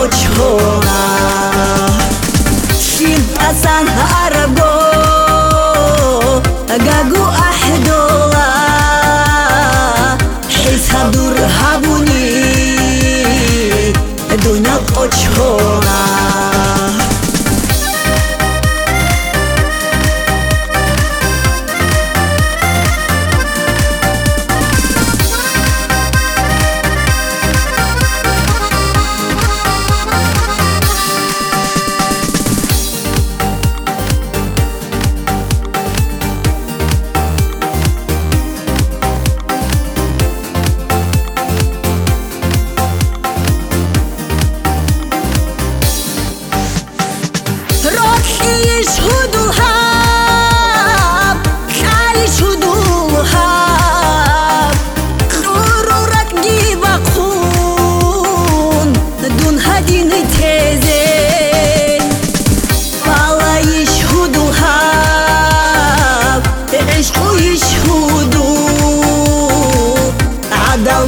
قچورا شين أسان أربو أجاجو أحدولا حس هدور هبوني دنيا قچورا يشهدوا الهاب خال يشهدوا الهاب غرورك جيبك خون دون هدي نتهزين فلا يشهدوا الهاب عشقوا يشهدوا عدل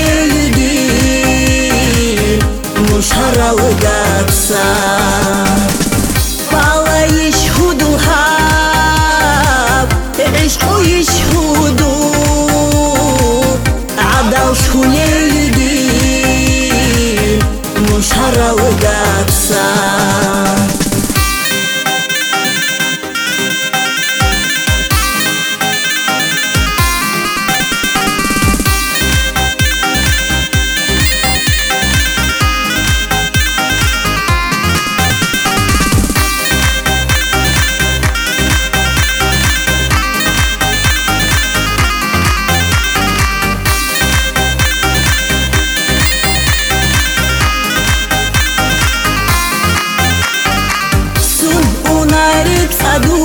شوليدين مش هراوغاتسا يشهدوا هاب عشقوا يشهدوا عدل شوليدين مش هراوغاتسا سادو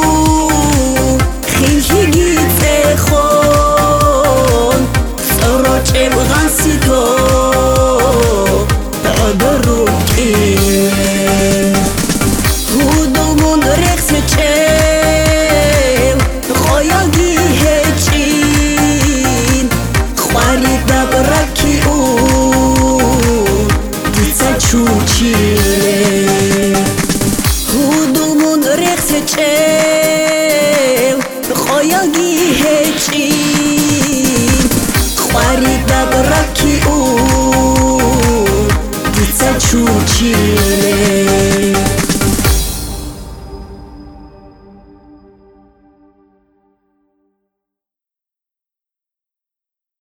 خیلی گیته خون سراچ بغنسی تو دادرو کی هودمون رخص چل خایگی هچین خواری دبرکی اون دیسا چوچیله خایگی هچین خواری دبرکی اون دیسا چوچیله